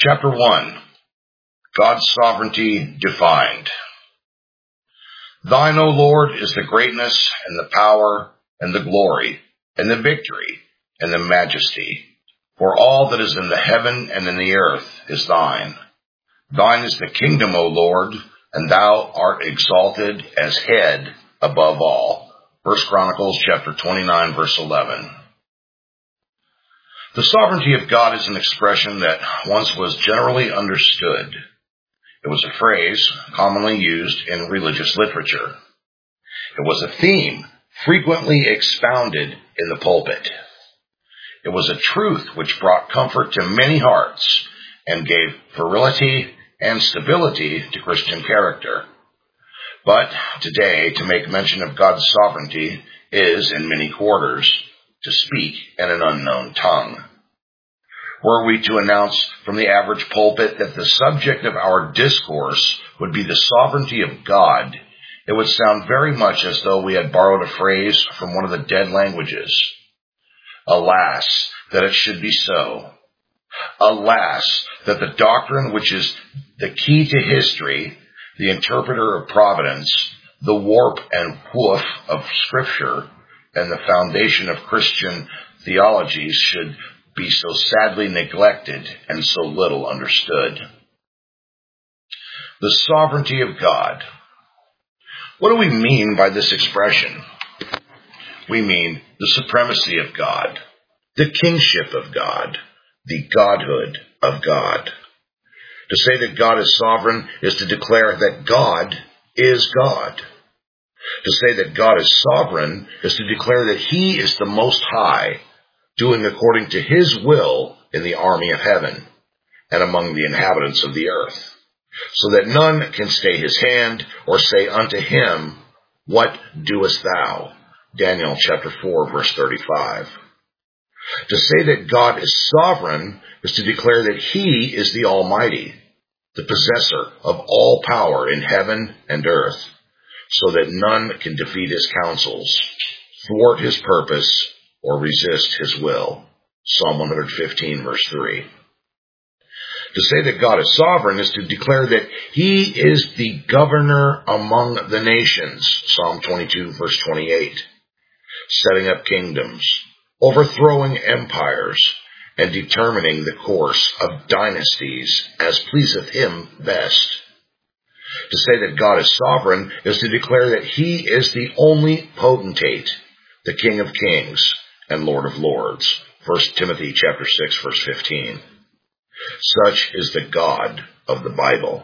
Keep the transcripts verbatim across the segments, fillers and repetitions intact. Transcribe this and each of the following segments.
Chapter one. God's Sovereignty Defined. Thine, O Lord, is the greatness and the power and the glory and the victory and the majesty. For all that is in the heaven and in the earth is thine. Thine is the kingdom, O Lord, and thou art exalted as head above all. First Chronicles chapter twenty-nine, verse eleven. The sovereignty of God is an expression that once was generally understood. It was a phrase commonly used in religious literature. It was a theme frequently expounded in the pulpit. It was a truth which brought comfort to many hearts and gave virility and stability to Christian character. But today, to make mention of God's sovereignty is, in many quarters, to speak in an unknown tongue. Were we to announce from the average pulpit that the subject of our discourse would be the sovereignty of God, it would sound very much as though we had borrowed a phrase from one of the dead languages. Alas, that it should be so. Alas, that the doctrine which is the key to history, the interpreter of providence, the warp and woof of Scripture, and the foundation of Christian theologies should be so sadly neglected and so little understood. The sovereignty of God. What do we mean by this expression? We mean the supremacy of God, the kingship of God, the godhood of God. To say that God is sovereign is to declare that God is God. To say that God is sovereign is to declare that He is the Most High, doing according to His will in the army of heaven and among the inhabitants of the earth, so that none can stay His hand or say unto Him, What doest thou? Daniel chapter four, verse thirty-five. To say that God is sovereign is to declare that He is the Almighty, the possessor of all power in heaven and earth, so that none can defeat His counsels, thwart His purpose, or resist His will. Psalm one fifteen, verse three. To say that God is sovereign is to declare that He is the governor among the nations. Psalm twenty-two, verse twenty-eight. Setting up kingdoms, overthrowing empires, and determining the course of dynasties as pleaseth Him best. To say that God is sovereign is to declare that He is the only potentate, the King of kings and Lord of lords. First Timothy chapter six, verse fifteen. Such is the God of the Bible.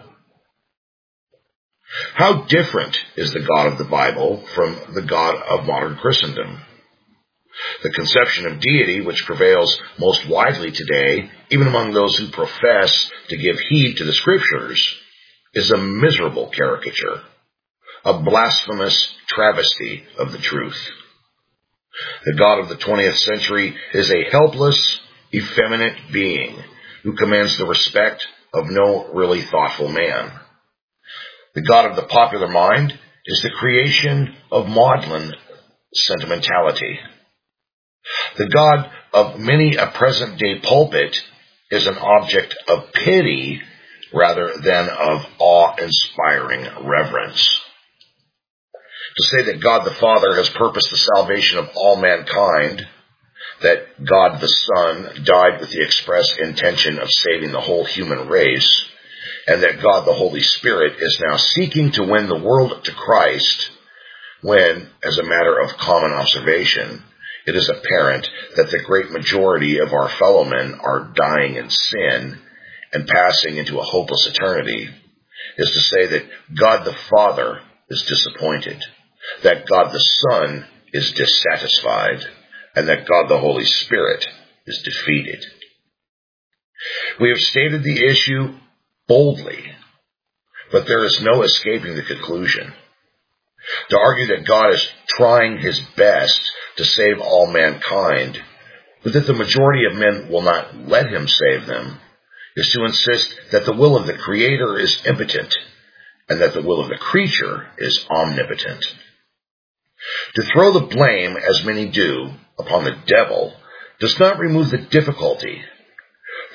How different is the God of the Bible from the God of modern Christendom? The conception of deity which prevails most widely today, even among those who profess to give heed to the Scriptures, is a miserable caricature, a blasphemous travesty of the truth. The God of the twentieth century is a helpless, effeminate being who commands the respect of no really thoughtful man. The God of the popular mind is the creation of maudlin sentimentality. The God of many a present-day pulpit is an object of pity rather than of awe-inspiring reverence. To say that God the Father has purposed the salvation of all mankind, that God the Son died with the express intention of saving the whole human race, and that God the Holy Spirit is now seeking to win the world to Christ, when, as a matter of common observation, it is apparent that the great majority of our fellow men are dying in sin and passing into a hopeless eternity, is to say that God the Father is disappointed, that God the Son is dissatisfied, and that God the Holy Spirit is defeated. We have stated the issue boldly, but there is no escaping the conclusion. To argue that God is trying His best to save all mankind, but that the majority of men will not let Him save them, is to insist that the will of the Creator is impotent, and that the will of the creature is omnipotent. To throw the blame, as many do, upon the devil does not remove the difficulty,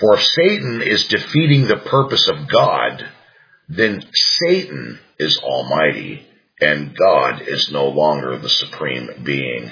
For if Satan is defeating the purpose of God, then Satan is almighty, and God is no longer the supreme being.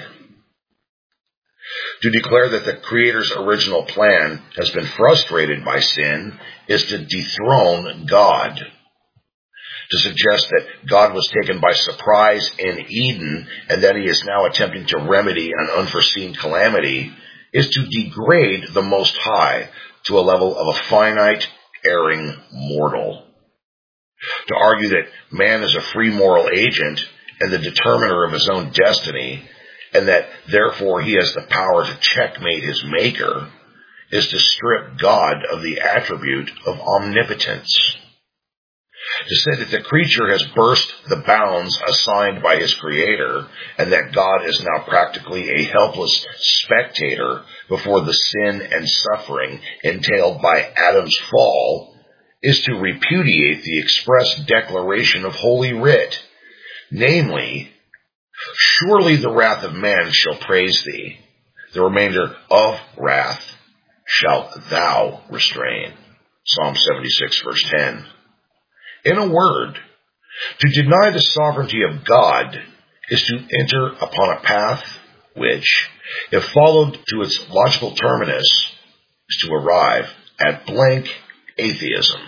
To declare that the Creator's original plan has been frustrated by sin is to dethrone God. To suggest that God was taken by surprise in Eden and that he is now attempting to remedy an unforeseen calamity is to degrade the Most High to a level of a finite, erring mortal. To argue that man is a free moral agent and the determiner of his own destiny, and that therefore he has the power to checkmate his maker, is to strip God of the attribute of omnipotence. To say that the creature has burst the bounds assigned by his Creator, and that God is now practically a helpless spectator before the sin and suffering entailed by Adam's fall, is to repudiate the express declaration of Holy Writ, namely, surely the wrath of man shall praise thee, the remainder of wrath shalt thou restrain. Psalm seventy-six, verse ten. In a word, to deny the sovereignty of God is to enter upon a path which, if followed to its logical terminus, is to arrive at blank atheism.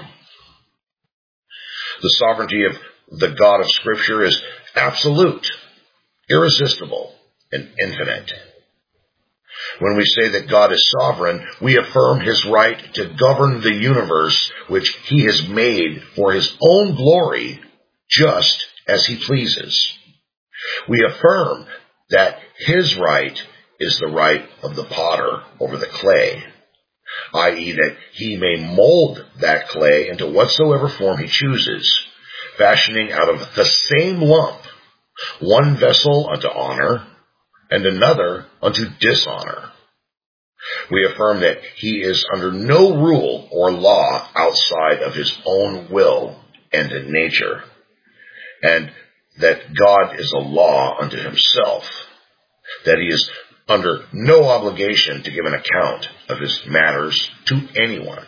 The sovereignty of the God of Scripture is absolute, irresistible, and infinite. When we say that God is sovereign, we affirm his right to govern the universe which he has made for his own glory, just as he pleases. We affirm that his right is the right of the potter over the clay, that is that he may mold that clay into whatsoever form he chooses, fashioning out of the same lump one vessel unto honor and another unto dishonor. We affirm that he is under no rule or law outside of his own will and nature, and that God is a law unto himself, that he is under no obligation to give an account of his matters to anyone.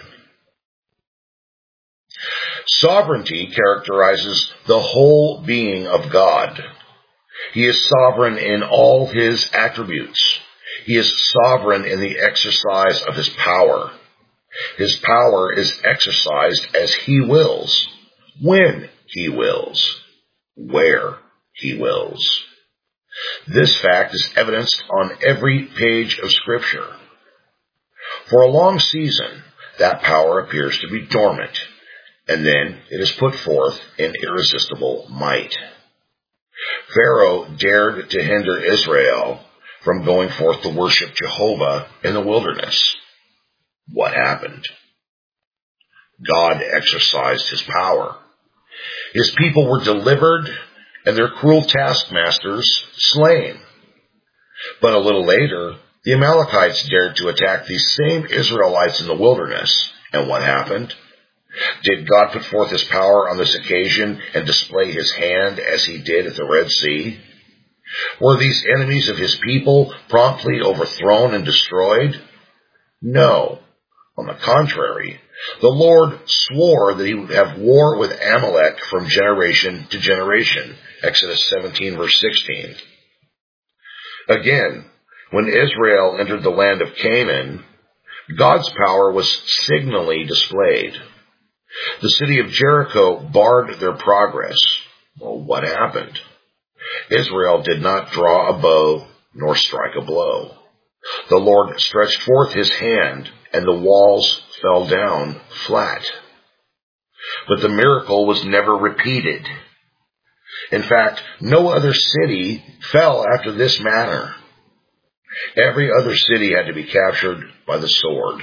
Sovereignty characterizes the whole being of God. He is sovereign in all his attributes. He is sovereign in the exercise of his power. His power is exercised as he wills, when he wills, where he wills. This fact is evidenced on every page of Scripture. For a long season, that power appears to be dormant, and then it is put forth in irresistible might. Pharaoh dared to hinder Israel from going forth to worship Jehovah in the wilderness. What happened? God exercised his power. His people were delivered and their cruel taskmasters slain. But a little later, the Amalekites dared to attack these same Israelites in the wilderness. And what happened? Did God put forth his power on this occasion and display his hand as he did at the Red Sea? Were these enemies of his people promptly overthrown and destroyed? No. On the contrary, the Lord swore that he would have war with Amalek from generation to generation. Exodus seventeen, verse sixteen. Again, when Israel entered the land of Canaan, God's power was signally displayed. The city of Jericho barred their progress. Well, what happened? Israel did not draw a bow nor strike a blow. The Lord stretched forth his hand, and the walls fell down flat. But the miracle was never repeated. In fact, no other city fell after this manner. Every other city had to be captured by the sword.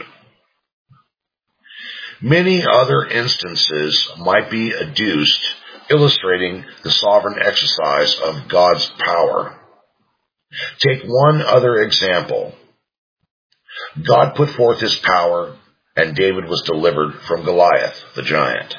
Many other instances might be adduced illustrating the sovereign exercise of God's power. Take one other example. God put forth his power, and David was delivered from Goliath, the giant.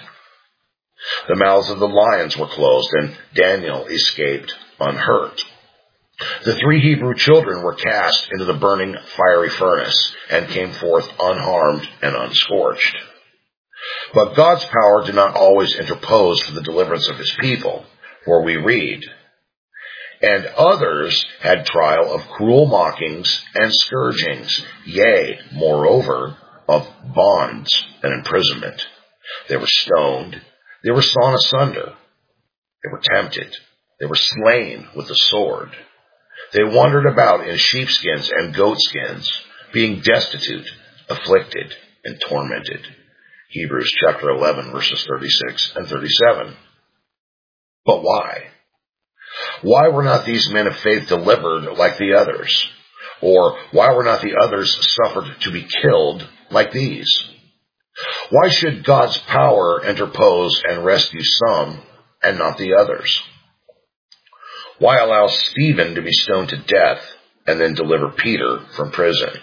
The mouths of the lions were closed, and Daniel escaped unhurt. The three Hebrew children were cast into the burning fiery furnace and came forth unharmed and unscorched. But God's power did not always interpose for the deliverance of his people, for we read, "And others had trial of cruel mockings and scourgings, yea, moreover, of bonds and imprisonment. They were stoned, they were sawn asunder, they were tempted, they were slain with the sword. They wandered about in sheepskins and goatskins, being destitute, afflicted, and tormented." Hebrews chapter eleven, verses thirty-six and thirty-seven. But why? Why were not these men of faith delivered like the others? Or why were not the others suffered to be killed like these? Why should God's power interpose and rescue some and not the others? Why allow Stephen to be stoned to death and then deliver Peter from prison?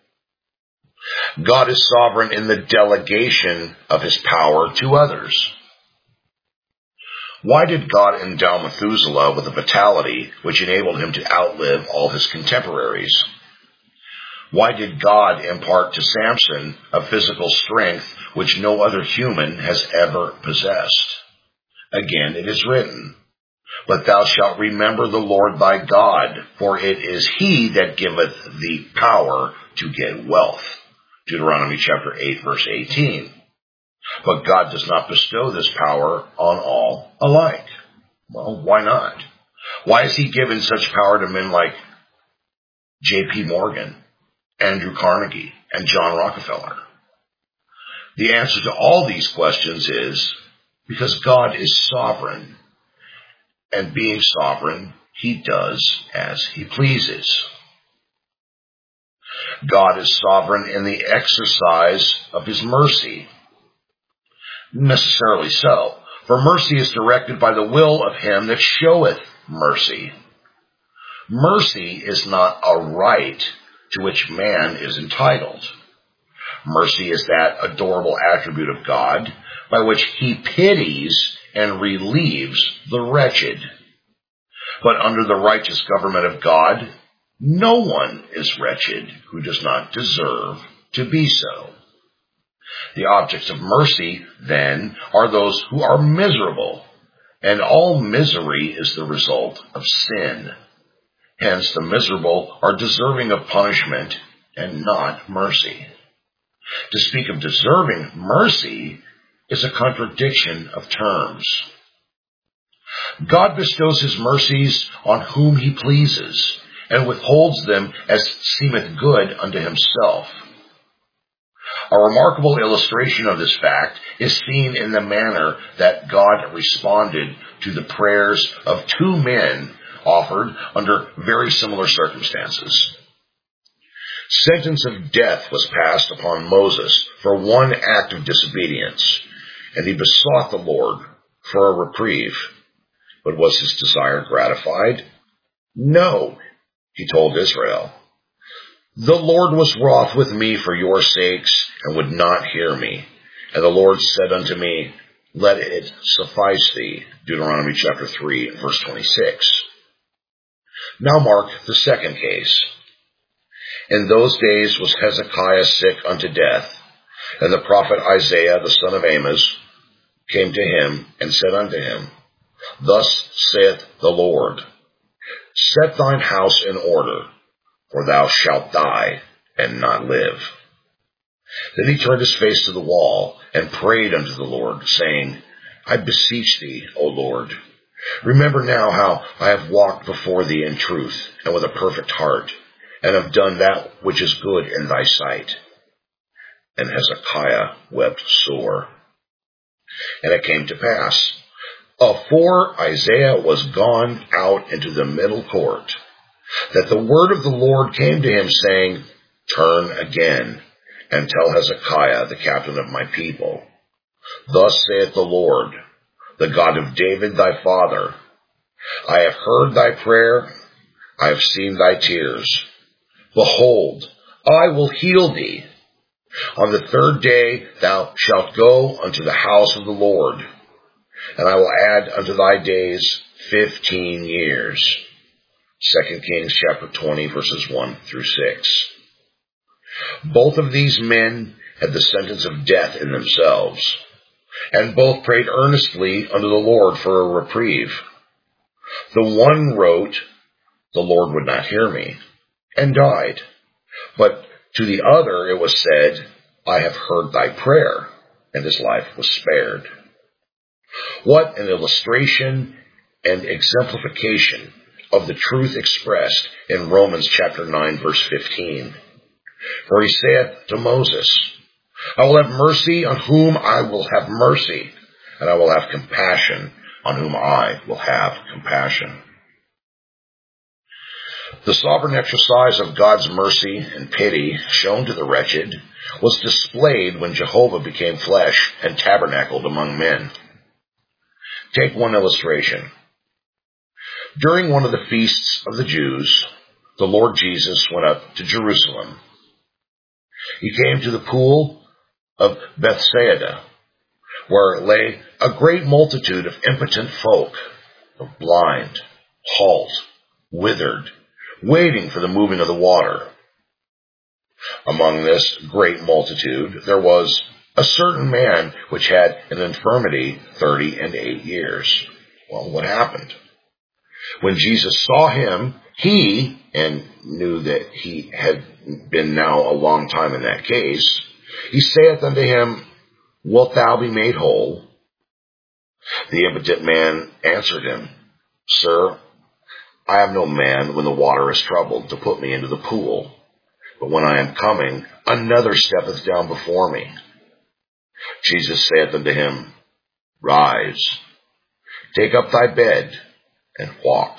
God is sovereign in the delegation of his power to others. Why did God endow Methuselah with a vitality which enabled him to outlive all his contemporaries? Why did God impart to Samson a physical strength which no other human has ever possessed? Again, it is written, "But thou shalt remember the Lord thy God, for it is he that giveth thee power to get wealth." Deuteronomy chapter eight, verse eighteen. But God does not bestow this power on all alike. Well, why not? Why has he given such power to men like J P Morgan, Andrew Carnegie, and John Rockefeller? The answer to all these questions is because God is sovereign, and being sovereign, he does as he pleases. God is sovereign in the exercise of his mercy. Necessarily so, for mercy is directed by the will of him that showeth mercy. Mercy is not a right to which man is entitled. Mercy is that adorable attribute of God by which he pities and relieves the wretched. But under the righteous government of God, no one is wretched who does not deserve to be so. The objects of mercy, then, are those who are miserable, and all misery is the result of sin. Hence, the miserable are deserving of punishment and not mercy. To speak of deserving mercy is a contradiction of terms. God bestows his mercies on whom he pleases, and withholds them as seemeth good unto himself. A remarkable illustration of this fact is seen in the manner that God responded to the prayers of two men offered under very similar circumstances. Sentence of death was passed upon Moses for one act of disobedience, and he besought the Lord for a reprieve. But was his desire gratified? No, he told Israel. The Lord was wroth with me for your sakes, and would not hear me. And the Lord said unto me, Let it suffice thee. Deuteronomy chapter three, verse twenty-six. Now mark the second case. In those days was Hezekiah sick unto death, and the prophet Isaiah the son of Amos came to him and said unto him, Thus saith the Lord, Set thine house in order, for thou shalt die and not live. Then he turned his face to the wall and prayed unto the Lord, saying, I beseech thee, O Lord, remember now how I have walked before thee in truth and with a perfect heart, and have done that which is good in thy sight. And Hezekiah wept sore. And it came to pass, afore Isaiah was gone out into the middle court, that the word of the Lord came to him, saying, Turn again, and tell Hezekiah, the captain of my people, Thus saith the Lord, the God of David thy father, I have heard thy prayer, I have seen thy tears. Behold, I will heal thee. On the third day thou shalt go unto the house of the Lord, and I will add unto thy days fifteen years. Second Kings chapter twenty, verses one through six. Both of these men had the sentence of death in themselves, and both prayed earnestly unto the Lord for a reprieve. The one wrote, "The Lord would not hear me," and died. But to the other it was said, "I have heard thy prayer," and his life was spared. What an illustration and exemplification of the truth expressed in Romans chapter nine, verse fifteen. For he saith to Moses, "I will have mercy on whom I will have mercy, and I will have compassion on whom I will have compassion." The sovereign exercise of God's mercy and pity shown to the wretched was displayed when Jehovah became flesh and tabernacled among men. Take one illustration. During one of the feasts of the Jews, the Lord Jesus went up to Jerusalem. He came to the pool of Bethsaida, where lay a great multitude of impotent folk, of blind, halt, withered, waiting for the moving of the water. Among this great multitude there was a certain man which had an infirmity thirty and eight years. Well, what happened? When Jesus saw him, he, and knew that he had been now a long time in that case, he saith unto him, "Wilt thou be made whole?" The impotent man answered him, "Sir, I have no man when the water is troubled to put me into the pool, but when I am coming, another steppeth down before me." Jesus saith unto him, "Rise, take up thy bed, and walk."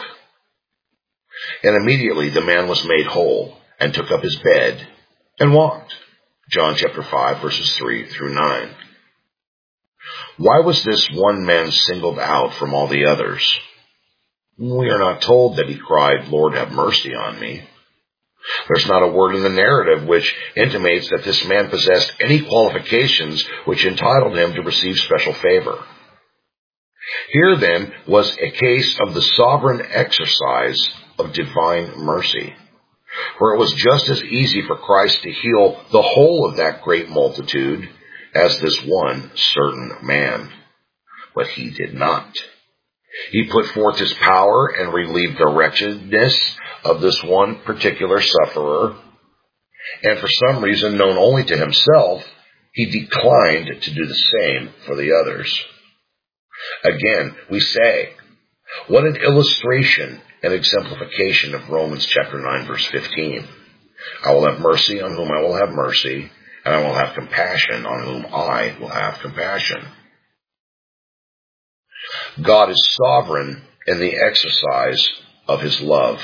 And immediately the man was made whole, and took up his bed, and walked. John chapter five, verses three through nine. Why was this one man singled out from all the others? We are not told that he cried, "Lord, have mercy on me." There's not a word in the narrative which intimates that this man possessed any qualifications which entitled him to receive special favor. Here, then, was a case of the sovereign exercise of divine mercy, where it was just as easy for Christ to heal the whole of that great multitude as this one certain man. But he did not. He put forth his power and relieved the wretchedness of this one particular sufferer, and for some reason known only to himself, he declined to do the same for the others. Again, we say, what an illustration and exemplification of Romans chapter nine, verse fifteen. I will have mercy on whom I will have mercy, and I will have compassion on whom I will have compassion. God is sovereign in the exercise of his love.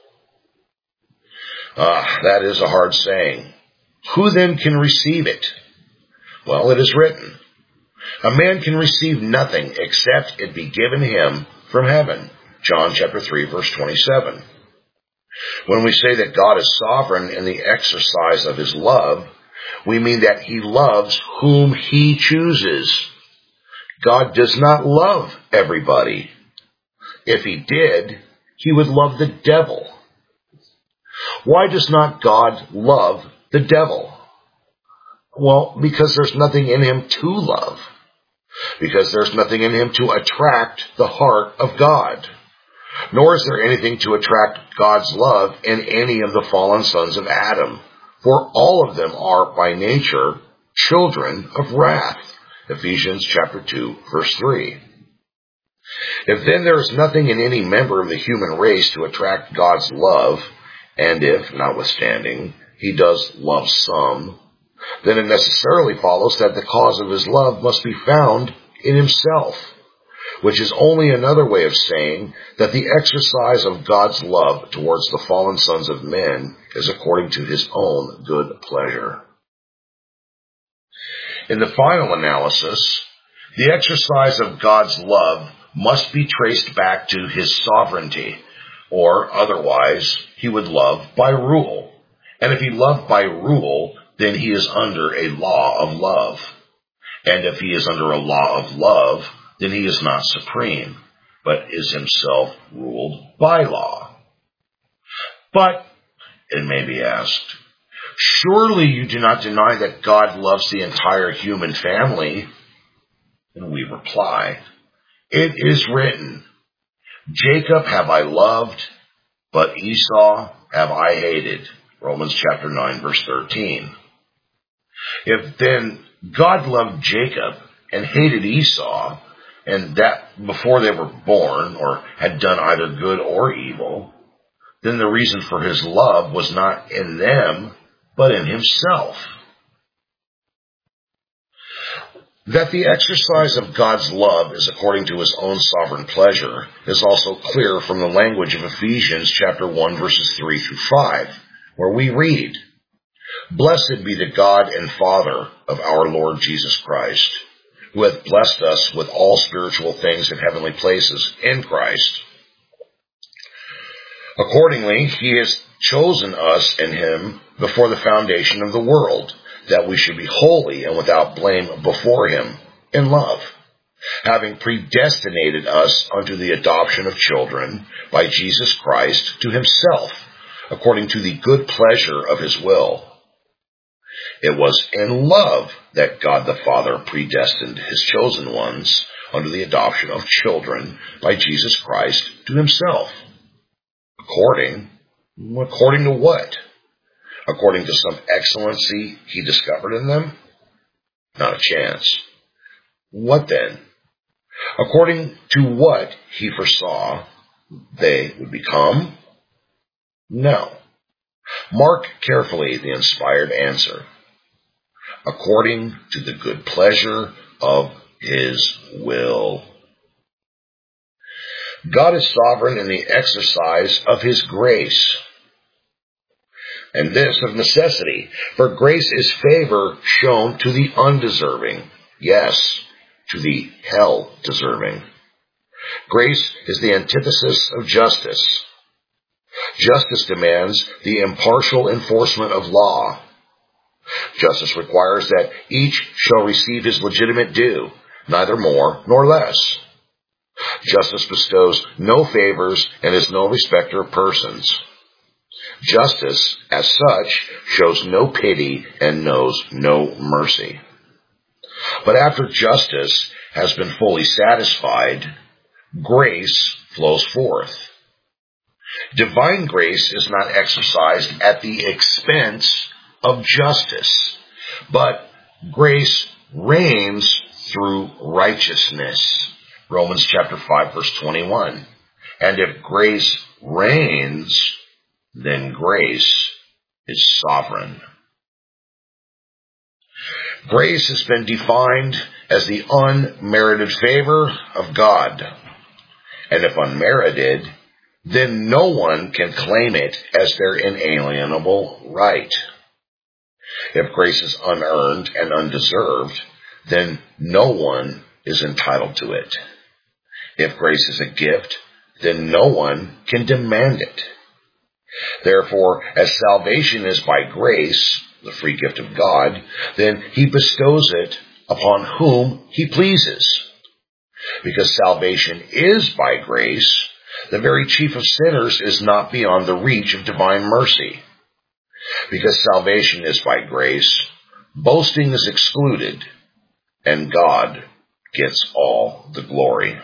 Ah, that is a hard saying. Who then can receive it? Well, it is written, "A man can receive nothing except it be given him from heaven." John chapter three, verse twenty-seven. When we say that God is sovereign in the exercise of his love, we mean that he loves whom he chooses. God does not love everybody. If he did, he would love the devil. Why does not God love the devil? Well, because there's nothing in him to love. Because there's nothing in him to attract the heart of God. Nor is there anything to attract God's love in any of the fallen sons of Adam. For all of them are, by nature, children of wrath. Ephesians chapter two, verse three. If then there is nothing in any member of the human race to attract God's love, and if, notwithstanding, he does love some, then it necessarily follows that the cause of his love must be found in himself, which is only another way of saying that the exercise of God's love towards the fallen sons of men is according to his own good pleasure. In the final analysis, the exercise of God's love must be traced back to his sovereignty, or otherwise he would love by rule. And if he loved by rule, then he is under a law of love. And if he is under a law of love, then he is not supreme, but is himself ruled by law. But, it may be asked, surely you do not deny that God loves the entire human family? And we reply, it is written, Jacob have I loved, but Esau have I hated. Romans chapter nine, verse thirteen. If then God loved Jacob and hated Esau, and that before they were born or had done either good or evil, then the reason for his love was not in them, but in himself. That the exercise of God's love is according to his own sovereign pleasure is also clear from the language of Ephesians chapter one, verses three through five, where we read, Blessed be the God and Father of our Lord Jesus Christ, who hath blessed us with all spiritual things in heavenly places in Christ. Accordingly, he has chosen us in him before the foundation of the world, that we should be holy and without blame before him in love, having predestinated us unto the adoption of children by Jesus Christ to himself, according to the good pleasure of his will. It was in love that God the Father predestined his chosen ones unto the adoption of children by Jesus Christ to himself. According, according to what? According to some excellency he discovered in them? Not a chance. What then? According to what he foresaw they would become? No. Mark carefully the inspired answer. According to the good pleasure of his will. God is sovereign in the exercise of his grace. And this of necessity, for grace is favor shown to the undeserving, yes, to the hell-deserving. Grace is the antithesis of justice. Justice demands the impartial enforcement of law. Justice requires that each shall receive his legitimate due, neither more nor less. Justice bestows no favors and is no respecter of persons. Justice, as such, shows no pity and knows no mercy. But after justice has been fully satisfied, grace flows forth. Divine grace is not exercised at the expense of justice, but grace reigns through righteousness. Romans chapter five, verse twenty-one. And if grace reigns, then grace is sovereign. Grace has been defined as the unmerited favor of God. And if unmerited, then no one can claim it as their inalienable right. If grace is unearned and undeserved, then no one is entitled to it. If grace is a gift, then no one can demand it. Therefore, as salvation is by grace, the free gift of God, then he bestows it upon whom he pleases. Because salvation is by grace, the very chief of sinners is not beyond the reach of divine mercy. Because salvation is by grace, boasting is excluded, and God gets all the glory.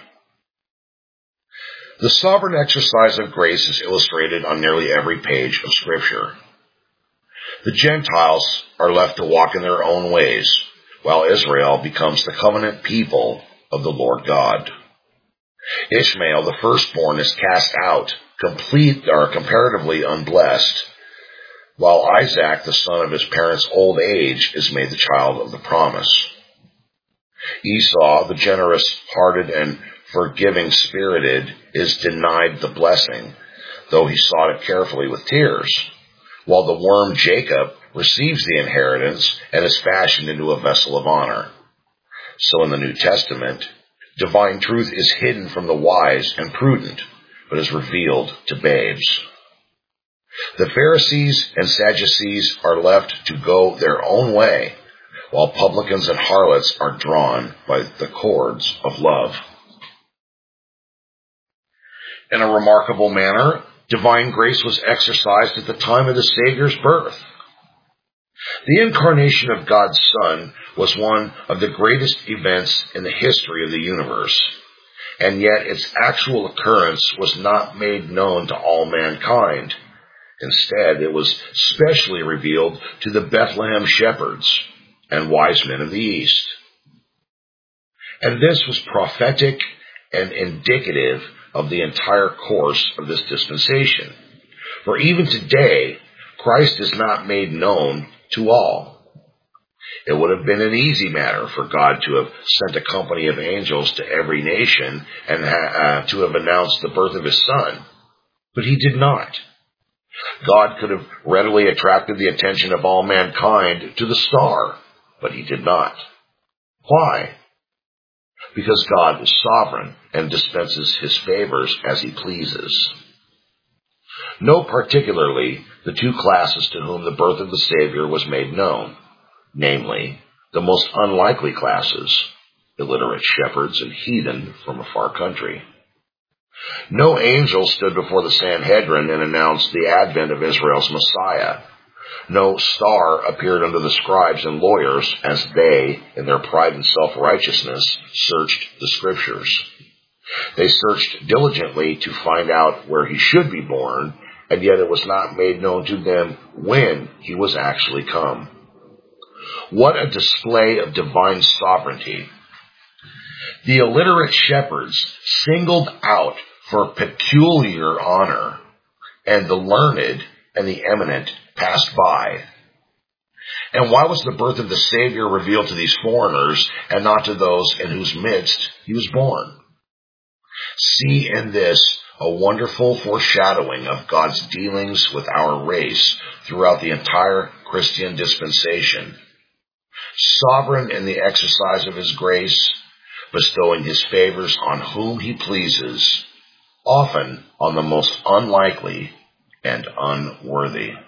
The sovereign exercise of grace is illustrated on nearly every page of Scripture. The Gentiles are left to walk in their own ways, while Israel becomes the covenant people of the Lord God. Ishmael, the firstborn, is cast out, complete or comparatively unblessed, while Isaac, the son of his parents' old age, is made the child of the promise. Esau, the generous-hearted and forgiving-spirited, is denied the blessing, though he sought it carefully with tears, while the worm Jacob receives the inheritance and is fashioned into a vessel of honor. So in the New Testament, divine truth is hidden from the wise and prudent, but is revealed to babes. The Pharisees and Sadducees are left to go their own way, while publicans and harlots are drawn by the cords of love. In a remarkable manner, Divine grace was exercised at the time of the Savior's birth. The incarnation of God's Son was one of the greatest events in the history of the universe, and yet its actual occurrence was not made known to all mankind. Instead, it was specially revealed to the Bethlehem shepherds and wise men of the East. And this was prophetic and indicative of the entire course of this dispensation. For even today, Christ is not made known to all. It would have been an easy matter for God to have sent a company of angels to every nation and uh, to have announced the birth of his Son. But he did not. God could have readily attracted the attention of all mankind to the star, but he did not. Why? Because God is sovereign and dispenses his favors as he pleases. Note particularly the two classes to whom the birth of the Savior was made known, namely, the most unlikely classes, illiterate shepherds and heathen from a far country. No angel stood before the Sanhedrin and announced the advent of Israel's Messiah. No star appeared unto the scribes and lawyers as they, in their pride and self-righteousness, searched the Scriptures. They searched diligently to find out where he should be born, and yet it was not made known to them when he was actually come. What a display of divine sovereignty! The illiterate shepherds singled out for peculiar honor, and the learned and the eminent passed by. And why was the birth of the Savior revealed to these foreigners and not to those in whose midst he was born? See in this a wonderful foreshadowing of God's dealings with our race throughout the entire Christian dispensation. Sovereign in the exercise of his grace, bestowing his favors on whom he pleases, often on the most unlikely and unworthy.